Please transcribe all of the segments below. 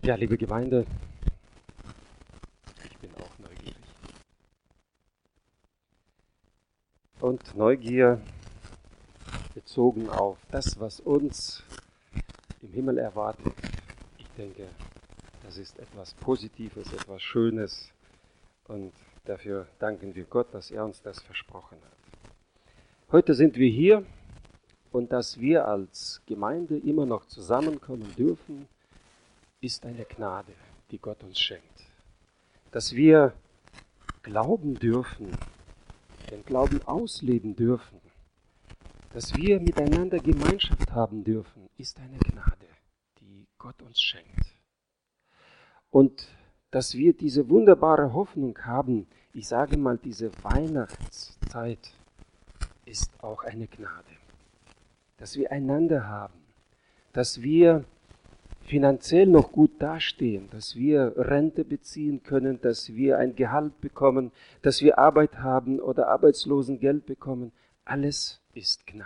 Ja, liebe Gemeinde, ich bin auch neugierig. Und Neugier bezogen auf das, was uns im Himmel erwartet. Ich denke, das ist etwas Positives, etwas Schönes. Und dafür danken wir Gott, dass er uns das versprochen hat. Heute sind wir hier und dass wir als Gemeinde immer noch zusammenkommen dürfen, ist eine Gnade, die Gott uns schenkt. Dass wir glauben dürfen, den Glauben ausleben dürfen, dass wir miteinander Gemeinschaft haben dürfen, ist eine Gnade, die Gott uns schenkt. Und dass wir diese wunderbare Hoffnung haben, ich sage mal, diese Weihnachtszeit ist auch eine Gnade. Dass wir einander haben, dass wir finanziell noch gut dastehen, dass wir Rente beziehen können, dass wir ein Gehalt bekommen, dass wir Arbeit haben oder Arbeitslosengeld bekommen. Alles ist Gnade.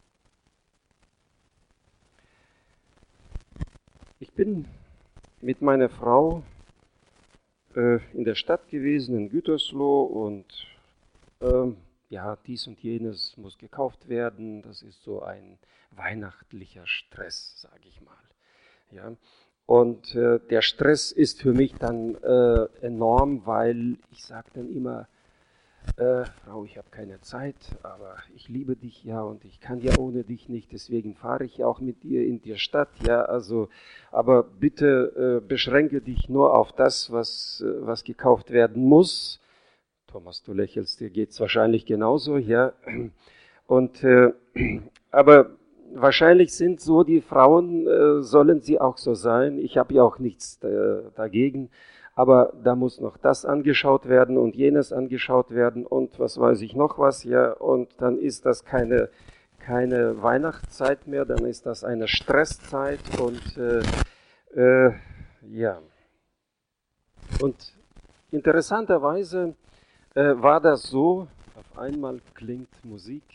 Ich bin mit meiner Frau in der Stadt gewesen, in Gütersloh, und ja, dies und jenes muss gekauft werden. Das ist so ein weihnachtlicher Stress, sage ich mal. Ja, und der Stress ist für mich dann enorm, weil ich sage dann immer, Frau, ich habe keine Zeit, aber ich liebe dich ja und ich kann ja ohne dich nicht, deswegen fahre ich ja auch mit dir in die Stadt, ja, also, aber bitte beschränke dich nur auf das, was gekauft werden muss. Thomas, du lächelst, dir geht es wahrscheinlich genauso, ja, und aber wahrscheinlich sind so die Frauen, sollen sie auch so sein. Ich habe ja auch nichts dagegen. Aber da muss noch das angeschaut werden und jenes angeschaut werden und was weiß ich noch was. Ja, und dann ist das keine Weihnachtszeit mehr, dann ist das eine Stresszeit. Und ja. Und interessanterweise war das so, auf einmal klingt Musik.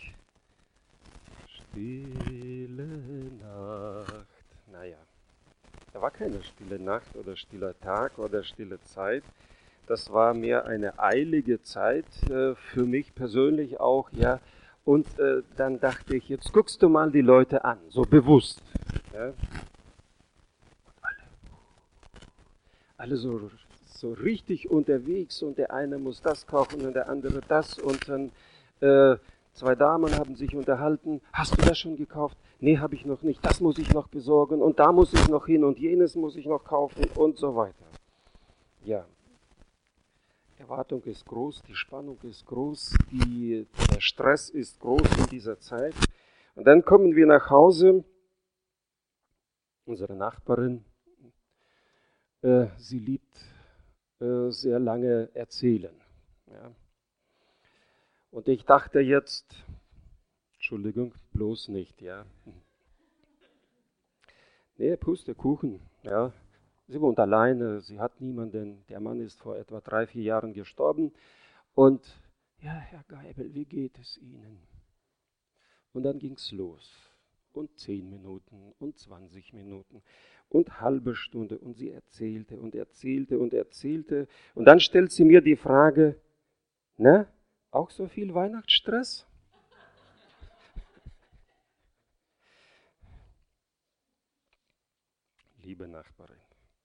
Stille Nacht. Naja, da war keine stille Nacht oder stiller Tag oder stille Zeit. Das war mehr eine eilige Zeit für mich persönlich auch, ja. Und dann dachte ich, jetzt guckst du mal die Leute an, so bewusst. Ja. Alle so richtig unterwegs und der eine muss das kaufen und der andere das und dann zwei Damen haben sich unterhalten. Hast du das schon gekauft? Nee, habe ich noch nicht. Das muss ich noch besorgen und da muss ich noch hin und jenes muss ich noch kaufen und so weiter. Ja, Erwartung ist groß, die Spannung ist groß, der Stress ist groß in dieser Zeit. Und dann kommen wir nach Hause. Unsere Nachbarin, sie liebt sehr lange erzählen. Ja. Und ich dachte jetzt, Entschuldigung, bloß nicht, ja. Nee, Pustekuchen, ja. Sie wohnt alleine, sie hat niemanden. Der Mann ist vor etwa 3-4 Jahren gestorben. Und, ja, Herr Geibel, wie geht es Ihnen? Und dann ging's los. Und 10 Minuten und 20 Minuten und halbe Stunde. Und sie erzählte und erzählte und erzählte. Und dann stellt sie mir die Frage, ne, auch so viel Weihnachtsstress? Liebe Nachbarin.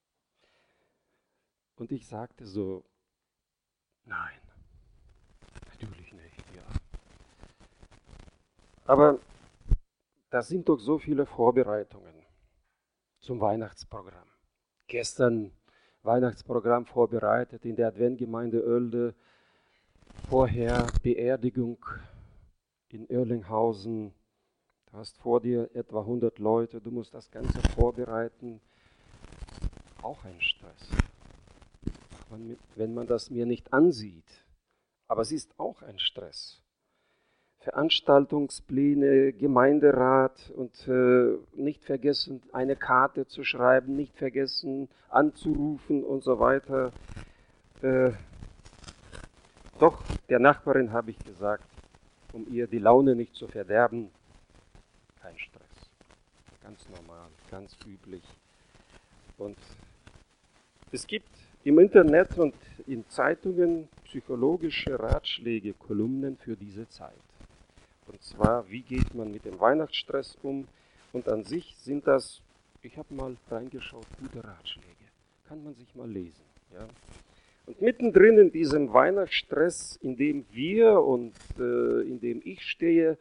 Und ich sagte so, nein, natürlich nicht, ja. Aber da sind doch so viele Vorbereitungen zum Weihnachtsprogramm. Gestern Weihnachtsprogramm vorbereitet in der Adventgemeinde Oelde, vorher Beerdigung in Oerlinghausen. Du hast vor dir etwa 100 Leute, du musst das Ganze vorbereiten. Auch ein Stress, wenn man das mir nicht ansieht. Aber es ist auch ein Stress. Veranstaltungspläne, Gemeinderat und nicht vergessen, eine Karte zu schreiben, nicht vergessen, anzurufen und so weiter. Doch der Nachbarin habe ich gesagt, um ihr die Laune nicht zu verderben, kein Stress. Ganz normal, ganz üblich. Und Es gibt im Internet und in Zeitungen psychologische Ratschläge, Kolumnen für diese Zeit. Und zwar, wie geht man mit dem Weihnachtsstress um? Und an sich sind das, ich habe mal reingeschaut, gute Ratschläge. Kann man sich mal lesen. Ja? Und mittendrin in diesem Weihnachtsstress, in dem wir und in dem ich stehe,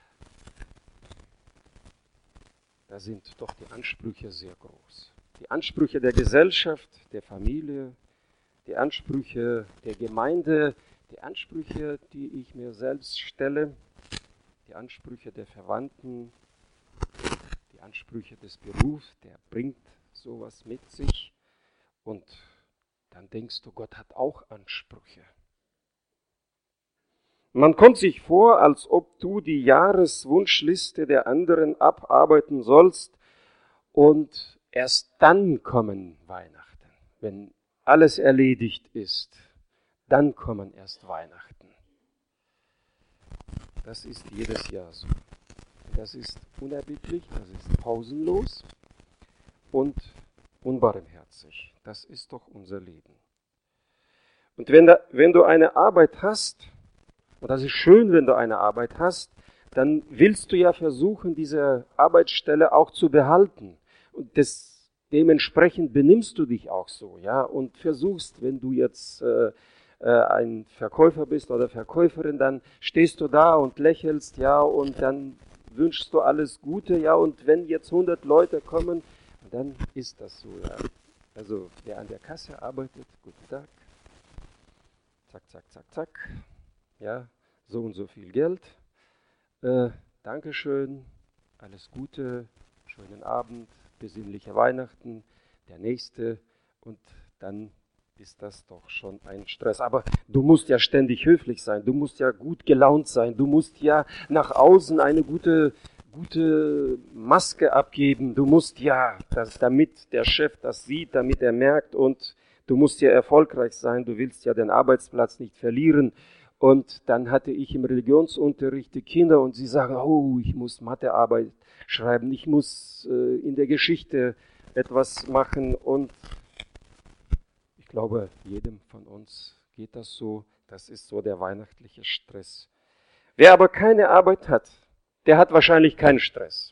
da sind doch die Ansprüche sehr groß. Die Ansprüche der Gesellschaft, der Familie, die Ansprüche der Gemeinde, die Ansprüche, die ich mir selbst stelle, die Ansprüche der Verwandten, die Ansprüche des Berufs, der bringt sowas mit sich. Und dann denkst du, Gott hat auch Ansprüche. Man kommt sich vor, als ob du die Jahreswunschliste der anderen abarbeiten sollst und erst dann kommen Weihnachten. Wenn alles erledigt ist, dann kommen erst Weihnachten. Das ist jedes Jahr so. Das ist unerbittlich, das ist pausenlos und unbarmherzig. Das ist doch unser Leben. Und wenn du eine Arbeit hast, und das ist schön, wenn du eine Arbeit hast, dann willst du ja versuchen, diese Arbeitsstelle auch zu behalten. Und dementsprechend benimmst du dich auch so, ja, und versuchst, wenn du jetzt ein Verkäufer bist oder Verkäuferin, dann stehst du da und lächelst, ja, und dann wünschst du alles Gute, ja, und wenn jetzt 100 Leute kommen, dann ist das so, ja. Also, wer an der Kasse arbeitet, guten Tag, zack, zack, zack, zack, ja, so und so viel Geld, Dankeschön, alles Gute, schönen Abend, besinnliche Weihnachten, der nächste und dann ist das doch schon ein Stress. Aber du musst ja ständig höflich sein, du musst ja gut gelaunt sein, du musst ja nach außen eine gute Maske abgeben, du musst ja, damit der Chef das sieht, damit er merkt und du musst ja erfolgreich sein, du willst ja den Arbeitsplatz nicht verlieren. Und dann hatte ich im Religionsunterricht die Kinder und sie sagen, oh, ich muss Mathearbeit schreiben, ich muss in der Geschichte etwas machen. Und ich glaube, jedem von uns geht das so. Das ist so der weihnachtliche Stress. Wer aber keine Arbeit hat, der hat wahrscheinlich keinen Stress.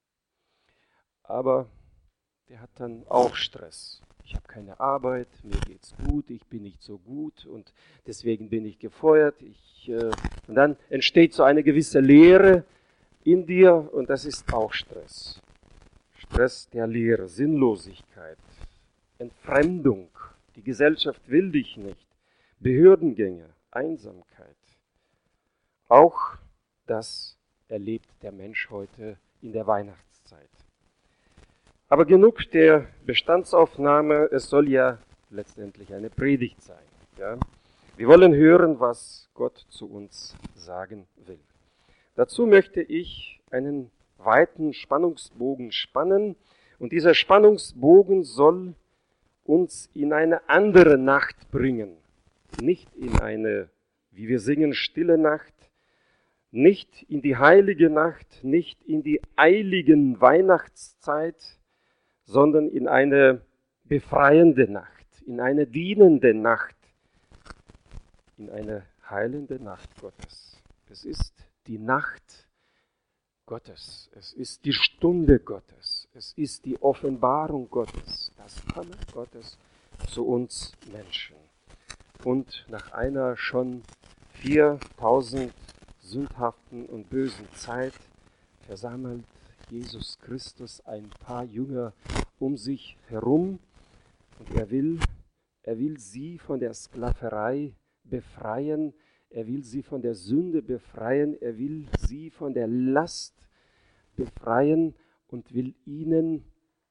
Aber der hat dann auch Stress. Ich habe keine Arbeit, mir geht's gut, ich bin nicht so gut und deswegen bin ich gefeuert. Und dann entsteht so eine gewisse Leere in dir und das ist auch Stress. Stress der Leere, Sinnlosigkeit, Entfremdung. Die Gesellschaft will dich nicht. Behördengänge, Einsamkeit. Auch das erlebt der Mensch heute in der Weihnachtszeit. Aber genug der Bestandsaufnahme, es soll ja letztendlich eine Predigt sein. Ja? Wir wollen hören, was Gott zu uns sagen will. Dazu möchte ich einen weiten Spannungsbogen spannen und dieser Spannungsbogen soll uns in eine andere Nacht bringen. Nicht in eine, wie wir singen, stille Nacht, nicht in die heilige Nacht, nicht in die eiligen Weihnachtszeit, sondern in eine befreiende Nacht, in eine dienende Nacht, in eine heilende Nacht Gottes. Es ist die Nacht Gottes, es ist die Stunde Gottes, es ist die Offenbarung Gottes, das Kommen Gottes zu uns Menschen. Und nach einer schon 4000 sündhaften und bösen Zeit versammelt Jesus Christus ein paar Jünger um sich herum und er will sie von der Sklaverei befreien, er will sie von der Sünde befreien, er will sie von der Last befreien und will ihnen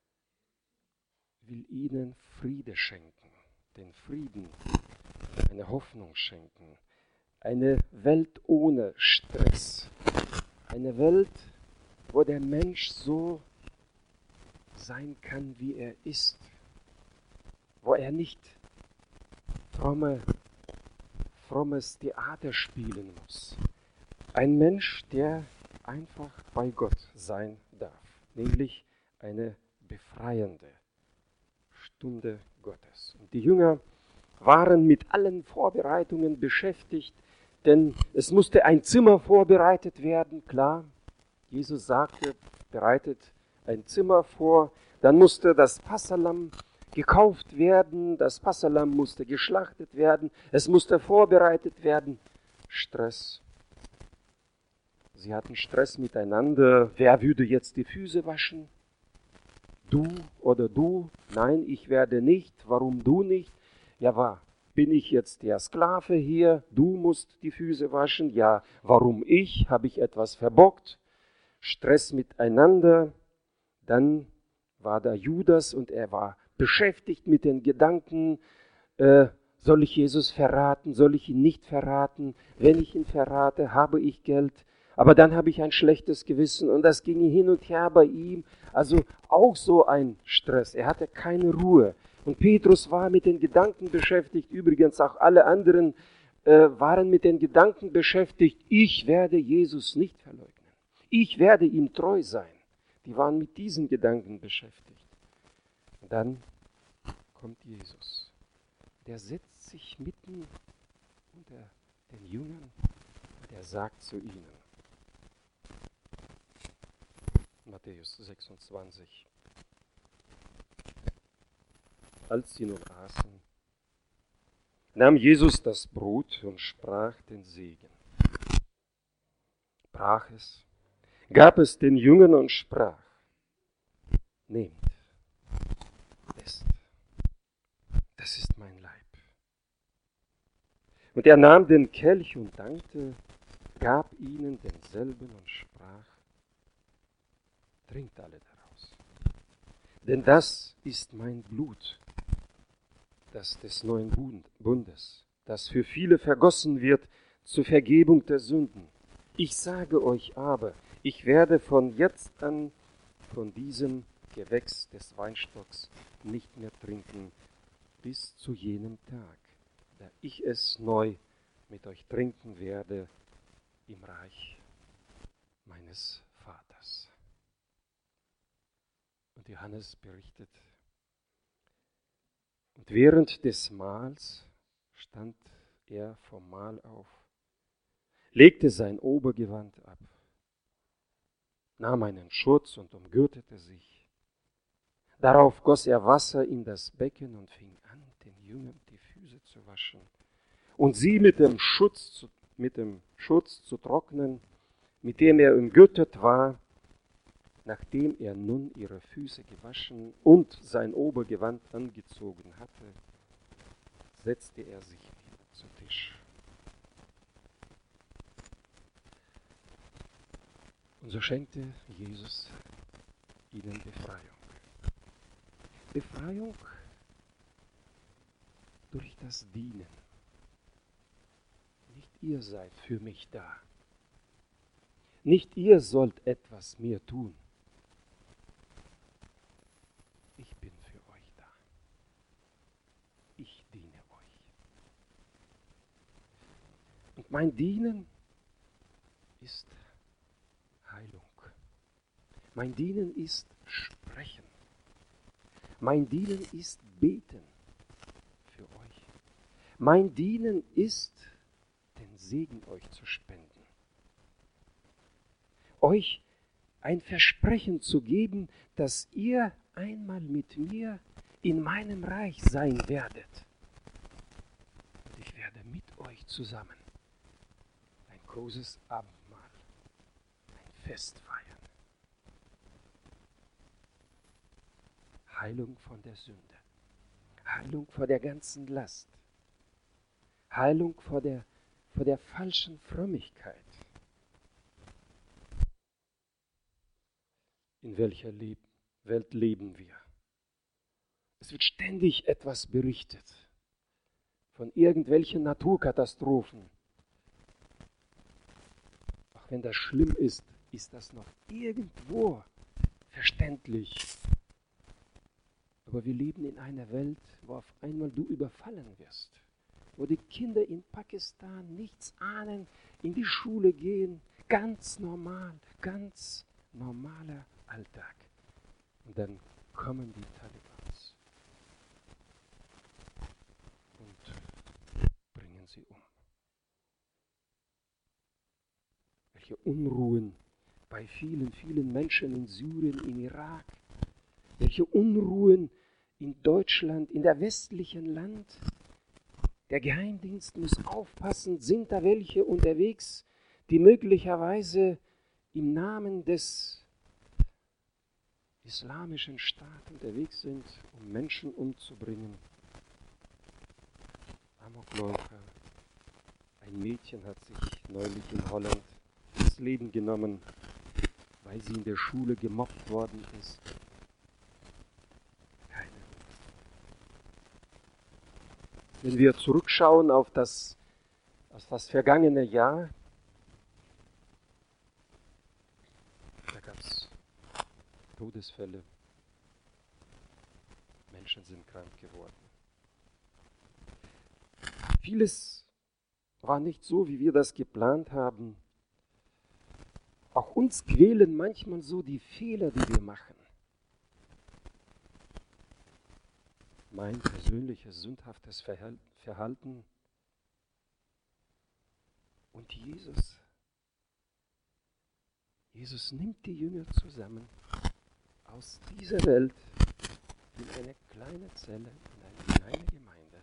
Friede schenken, den Frieden, eine Hoffnung schenken, eine Welt ohne Stress, eine Welt, wo der Mensch so sein kann, wie er ist, wo er nicht frommes Theater spielen muss. Ein Mensch, der einfach bei Gott sein darf, nämlich eine befreiende, Stunde Gottes. Und die Jünger waren mit allen Vorbereitungen beschäftigt, denn es musste ein Zimmer vorbereitet werden, klar. Jesus sagte, bereitet ein Zimmer vor, dann musste das Passahlamm gekauft werden, das Passahlamm musste geschlachtet werden, es musste vorbereitet werden. Stress. Sie hatten Stress miteinander. Wer würde jetzt die Füße waschen? Du oder du? Nein, ich werde nicht. Warum du nicht? Ja, bin ich jetzt der Sklave hier? Du musst die Füße waschen. Ja, warum ich? Habe ich etwas verbockt? Stress miteinander. Dann war da Judas und er war beschäftigt mit den Gedanken, soll ich Jesus verraten, soll ich ihn nicht verraten? Wenn ich ihn verrate, habe ich Geld. Aber dann habe ich ein schlechtes Gewissen und das ging hin und her bei ihm. Also auch so ein Stress. Er hatte keine Ruhe. Und Petrus war mit den Gedanken beschäftigt, übrigens auch alle anderen waren mit den Gedanken beschäftigt, ich werde Jesus nicht verleugnen. Ich werde ihm treu sein. Die waren mit diesen Gedanken beschäftigt. Und dann kommt Jesus. Der setzt sich mitten unter den Jüngern und er sagt zu ihnen, Matthäus 26, als sie nun aßen, nahm Jesus das Brot und sprach den Segen, brach es, gab es den Jüngern und sprach, nehmt, esst, das ist mein Leib. Und er nahm den Kelch und dankte, gab ihnen denselben und sprach, trinkt alle daraus. Denn das ist mein Blut, das des neuen Bundes, das für viele vergossen wird zur Vergebung der Sünden. Ich sage euch aber, ich werde von jetzt an von diesem Gewächs des Weinstocks nicht mehr trinken, bis zu jenem Tag, da ich es neu mit euch trinken werde im Reich meines Vaters. Und Johannes berichtet, und während des Mahls stand er vom Mahl auf, legte sein Obergewand ab, nahm einen Schurz und umgürtete sich. Darauf goss er Wasser in das Becken und fing an, den Jüngern die Füße zu waschen und sie mit dem Schurz zu trocknen, mit dem er umgürtet war. Nachdem er nun ihre Füße gewaschen und sein Obergewand angezogen hatte, setzte er sich wieder zu Tisch. Und so schenkte Jesus ihnen Befreiung. Befreiung durch das Dienen. Nicht ihr seid für mich da. Nicht ihr sollt etwas mir tun. Ich bin für euch da. Ich diene euch. Und mein Dienen ist Heilung. Mein Dienen ist Sprechen. Mein Dienen ist Beten für euch. Mein Dienen ist, den Segen euch zu spenden. Euch ein Versprechen zu geben, dass ihr einmal mit mir in meinem Reich sein werdet. Und ich werde mit euch zusammen ein großes Abendmahl, ein Fest feiern. Heilung von der Sünde, Heilung vor der ganzen Last, Heilung vor der falschen Frömmigkeit. In welcher Welt leben wir? Es wird ständig etwas berichtet von irgendwelchen Naturkatastrophen. Auch wenn das schlimm ist, ist das noch irgendwo verständlich. Aber wir leben in einer Welt, wo auf einmal du überfallen wirst, wo die Kinder in Pakistan nichts ahnen, in die Schule gehen, ganz normal, ganz normaler Alltag. Und dann kommen die Talibans sie um. Welche Unruhen bei vielen, vielen Menschen in Syrien, im Irak. Welche Unruhen in Deutschland, in der westlichen Land. Der Geheimdienst muss aufpassen, sind da welche unterwegs, die möglicherweise im Namen des islamischen Staates unterwegs sind, um Menschen umzubringen. Amokläufer. Ein Mädchen hat sich neulich in Holland das Leben genommen, weil sie in der Schule gemobbt worden ist. Keine Lust. Wenn wir zurückschauen auf das vergangene Jahr, da gab es Todesfälle. Menschen sind krank geworden. Vieles war nicht so, wie wir das geplant haben. Auch uns quälen manchmal so die Fehler, die wir machen. Mein persönliches sündhaftes Verhalten und Jesus. Jesus nimmt die Jünger zusammen aus dieser Welt in eine kleine Zelle, in eine kleine Gemeinde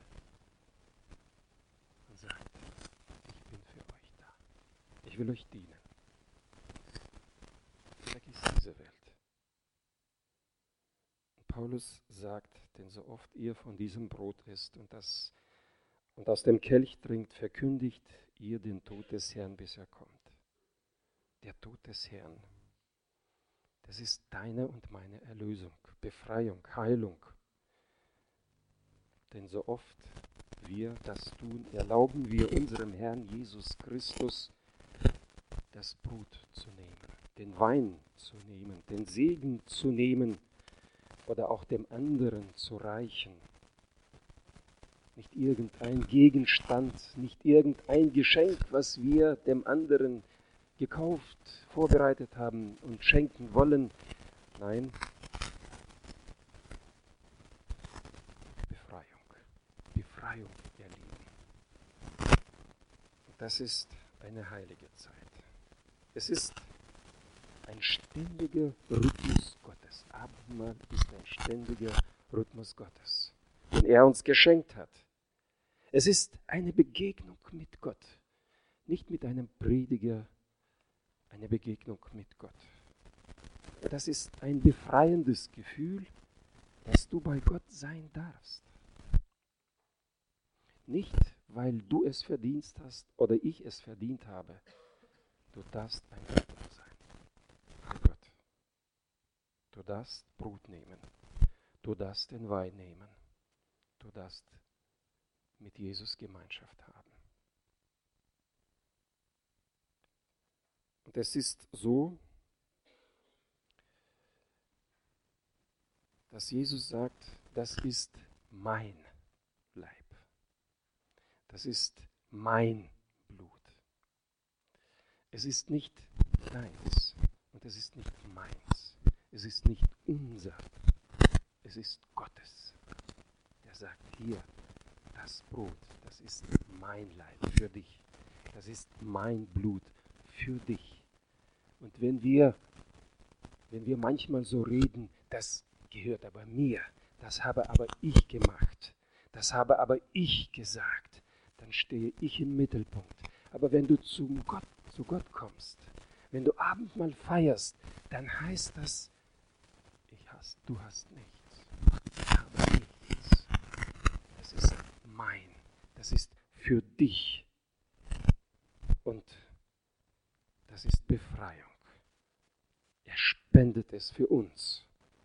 und sagt, ich bin für euch da. Ich will euch dienen. Vergiss diese Welt. Und Paulus sagt, denn so oft ihr von diesem Brot isst und aus dem Kelch trinkt, verkündigt ihr den Tod des Herrn, bis er kommt. Der Tod des Herrn. Das ist deine und meine Erlösung, Befreiung, Heilung. Denn so oft wir das tun, erlauben wir unserem Herrn Jesus Christus, das Brot zu nehmen, den Wein zu nehmen, den Segen zu nehmen oder auch dem anderen zu reichen. Nicht irgendein Gegenstand, nicht irgendein Geschenk, was wir dem anderen gekauft, vorbereitet haben und schenken wollen. Nein, Befreiung, ihr Lieben. Und das ist eine heilige Zeit. Es ist ein ständiger Rhythmus Gottes. Abendmahl ist ein ständiger Rhythmus Gottes, den er uns geschenkt hat. Es ist eine Begegnung mit Gott, nicht mit einem Prediger, eine Begegnung mit Gott. Das ist ein befreiendes Gefühl, dass du bei Gott sein darfst. Nicht, weil du es verdient hast oder ich es verdient habe. Du darfst ein Bruder sein. Bei Gott. Du darfst Brot nehmen. Du darfst den Wein nehmen. Du darfst mit Jesus Gemeinschaft haben. Und es ist so, dass Jesus sagt, das ist mein Leib. Das ist mein Blut. Es ist nicht deins und es ist nicht meins. Es ist nicht unser. Es ist Gottes. Er sagt hier, das Brot, das ist mein Leib für dich. Das ist mein Blut für dich. Und wenn wir manchmal so reden, das gehört aber mir, das habe aber ich gemacht, das habe aber ich gesagt, dann stehe ich im Mittelpunkt. Aber wenn du zu Gott kommst, wenn du Abendmahl feierst, dann heißt das, du hast nichts, ich habe nichts. Das ist mein, das ist für dich. Und das ist Befreiung. Er spendet es für uns.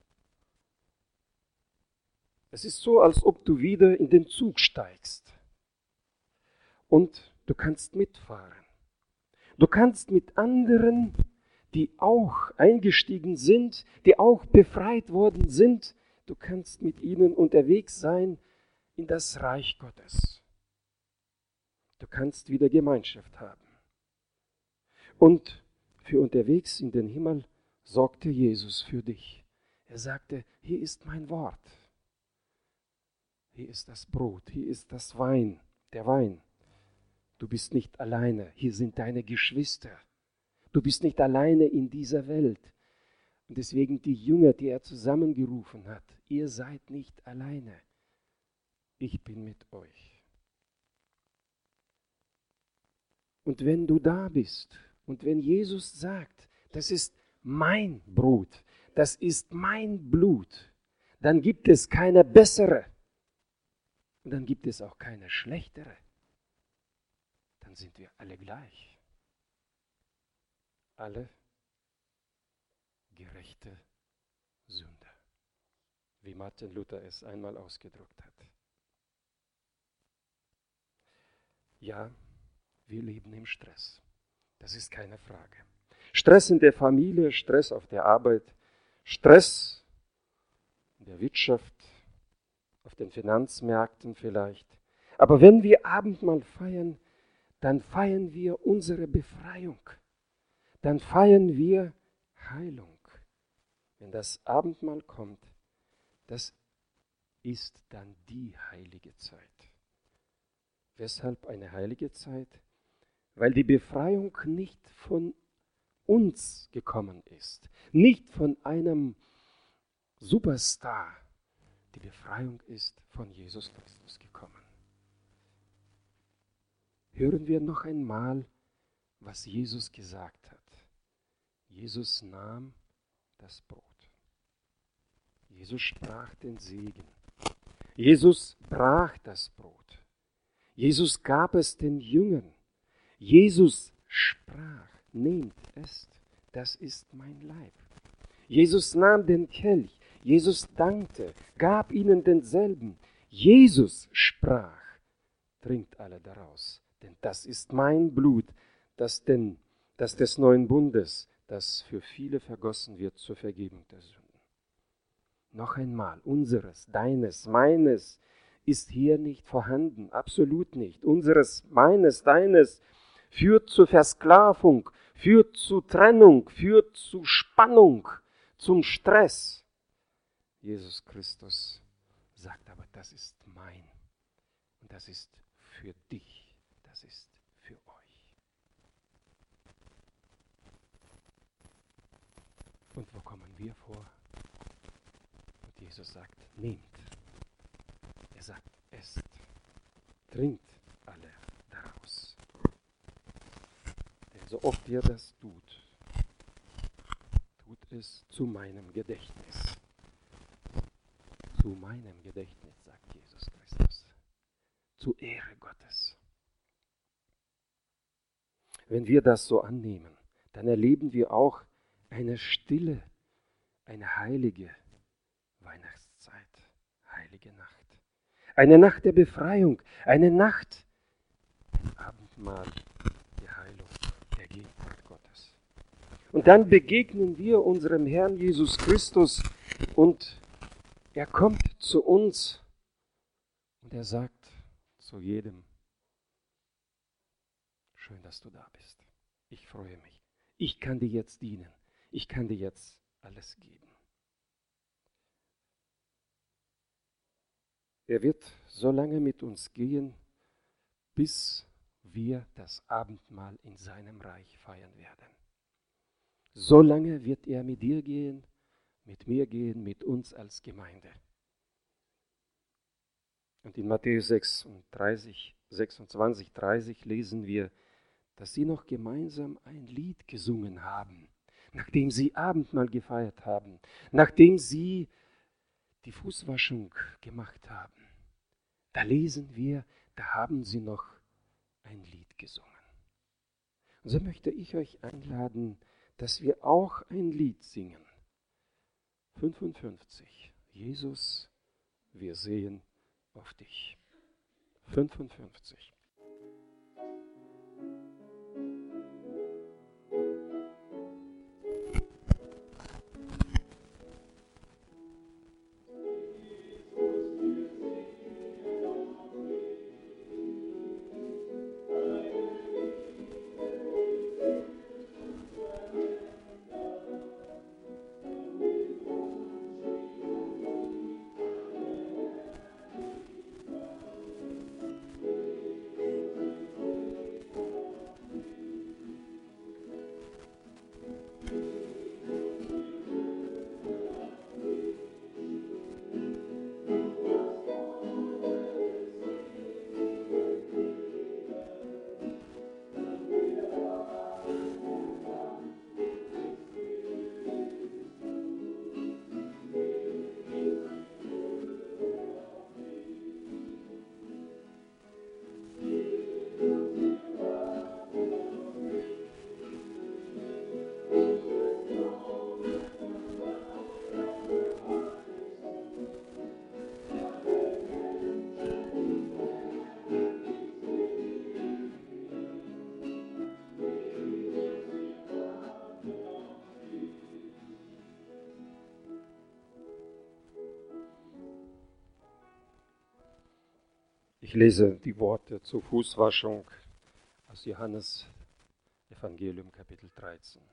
Es ist so, als ob du wieder in den Zug steigst. Und du kannst mitfahren. Du kannst mit anderen, die auch eingestiegen sind, die auch befreit worden sind, du kannst mit ihnen unterwegs sein in das Reich Gottes. Du kannst wieder Gemeinschaft haben. Und für unterwegs in den Himmel sorgte Jesus für dich. Er sagte, hier ist mein Wort. Hier ist das Brot, hier ist der Wein. Du bist nicht alleine. Hier sind deine Geschwister. Du bist nicht alleine in dieser Welt. Und deswegen die Jünger, die er zusammengerufen hat, ihr seid nicht alleine. Ich bin mit euch. Und wenn du da bist und wenn Jesus sagt, das ist mein Brot, das ist mein Blut, dann gibt es keine bessere und dann gibt es auch keine schlechtere. Dann sind wir alle gleich. Alle gerechte Sünder, wie Martin Luther es einmal ausgedrückt hat. Ja, wir leben im Stress. Das ist keine Frage. Stress in der Familie, Stress auf der Arbeit, Stress in der Wirtschaft, auf den Finanzmärkten vielleicht. Aber wenn wir Abendmahl feiern, dann feiern wir unsere Befreiung. Dann feiern wir Heilung. Wenn das Abendmahl kommt, das ist dann die heilige Zeit. Weshalb eine heilige Zeit? Weil die Befreiung nicht von uns gekommen ist, nicht von einem Superstar. Die Befreiung ist von Jesus Christus gekommen. Hören wir noch einmal, was Jesus gesagt hat. Jesus nahm das Brot. Jesus sprach den Segen. Jesus brach das Brot. Jesus gab es den Jüngern. Jesus sprach, nehmt, esst, das ist mein Leib. Jesus nahm den Kelch. Jesus dankte, gab ihnen denselben. Jesus sprach, trinkt alle daraus, denn das ist mein Blut, das des neuen Bundes, das für viele vergossen wird zur Vergebung der Sünden. Noch einmal, unseres, deines, meines ist hier nicht vorhanden, absolut nicht. Unseres, meines, deines führt zur Versklavung, führt zu Trennung, führt zu Spannung, zum Stress. Jesus Christus sagt aber, das ist mein und das ist für dich, das ist für euch. Und wo kommen wir vor? Und Jesus sagt, nehmt. Er sagt, esst, trinkt alle daraus. Denn so oft ihr das tut, tut es zu meinem Gedächtnis. Zu meinem Gedächtnis, sagt Jesus Christus. Zur Ehre Gottes. Wenn wir das so annehmen, dann erleben wir auch eine stille, eine heilige Weihnachtszeit, heilige Nacht. Eine Nacht der Befreiung, eine Nacht, ein Abendmahl der Heilung, der Gegenwart Gottes. Und dann begegnen wir unserem Herrn Jesus Christus und er kommt zu uns und er sagt zu jedem, schön, dass du da bist. Ich freue mich. Ich kann dir jetzt dienen. Ich kann dir jetzt alles geben. Er wird so lange mit uns gehen, bis wir das Abendmahl in seinem Reich feiern werden. So lange wird er mit dir gehen, mit mir gehen, mit uns als Gemeinde. Und in Matthäus 26, 30 lesen wir, dass sie noch gemeinsam ein Lied gesungen haben, nachdem sie Abendmahl gefeiert haben, nachdem sie die Fußwaschung gemacht haben. Da lesen wir, da haben sie noch ein Lied gesungen. Und so möchte ich euch einladen, dass wir auch ein Lied singen. 55. Jesus, wir sehen auf dich. 55. Ich lese die Worte zur Fußwaschung aus Johannes Evangelium Kapitel 13.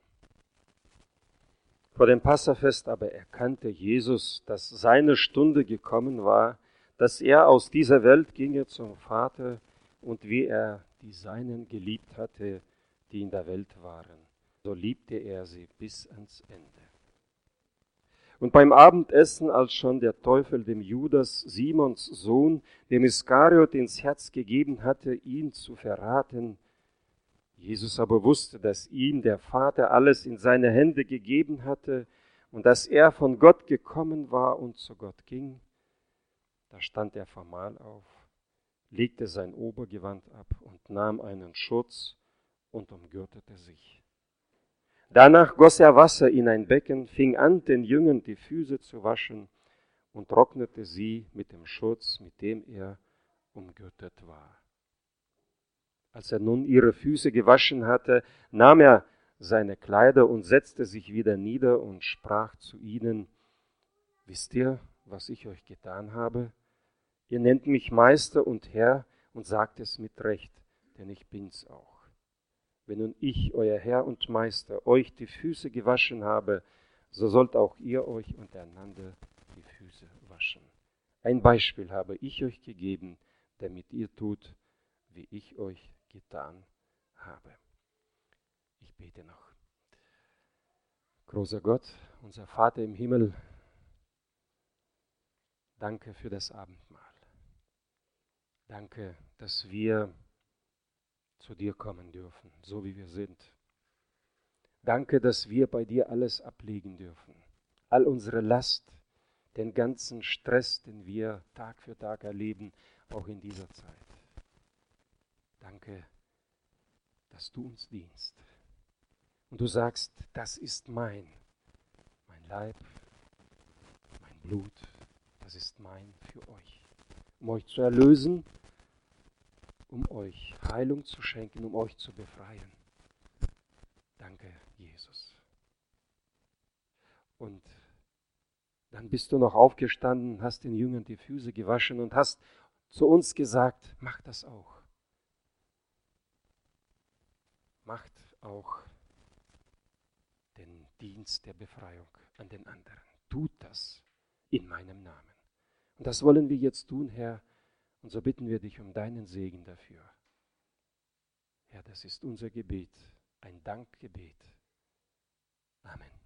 Vor dem Passafest aber erkannte Jesus, dass seine Stunde gekommen war, dass er aus dieser Welt ginge zum Vater und wie er die Seinen geliebt hatte, die in der Welt waren, so liebte er sie bis ans Ende. Und beim Abendessen, als schon der Teufel dem Judas, Simons Sohn, dem Iskariot ins Herz gegeben hatte, ihn zu verraten, Jesus aber wusste, dass ihm der Vater alles in seine Hände gegeben hatte und dass er von Gott gekommen war und zu Gott ging, da stand er formal auf, legte sein Obergewand ab und nahm einen Schurz und umgürtete sich. Danach goss er Wasser in ein Becken, fing an, den Jüngern die Füße zu waschen und trocknete sie mit dem Schurz, mit dem er umgürtet war. Als er nun ihre Füße gewaschen hatte, nahm er seine Kleider und setzte sich wieder nieder und sprach zu ihnen: Wisst ihr, was ich euch getan habe? Ihr nennt mich Meister und Herr und sagt es mit Recht, denn ich bin's auch. Wenn nun ich, euer Herr und Meister, euch die Füße gewaschen habe, so sollt auch ihr euch untereinander die Füße waschen. Ein Beispiel habe ich euch gegeben, damit ihr tut, wie ich euch getan habe. Ich bete noch. Großer Gott, unser Vater im Himmel, danke für das Abendmahl. Danke, dass wir zu dir kommen dürfen, so wie wir sind. Danke, dass wir bei dir alles ablegen dürfen. All unsere Last, den ganzen Stress, den wir Tag für Tag erleben, auch in dieser Zeit. Danke, dass du uns dienst. Und du sagst, das ist mein Leib, mein Blut, das ist mein für euch. Um euch zu erlösen, um euch Heilung zu schenken, um euch zu befreien. Danke, Jesus. Und dann bist du noch aufgestanden, hast den Jüngern die Füße gewaschen und hast zu uns gesagt, macht das auch. Macht auch den Dienst der Befreiung an den anderen. Tut das in meinem Namen. Und das wollen wir jetzt tun, Herr, und so bitten wir dich um deinen Segen dafür. Herr, das ist unser Gebet, ein Dankgebet. Amen.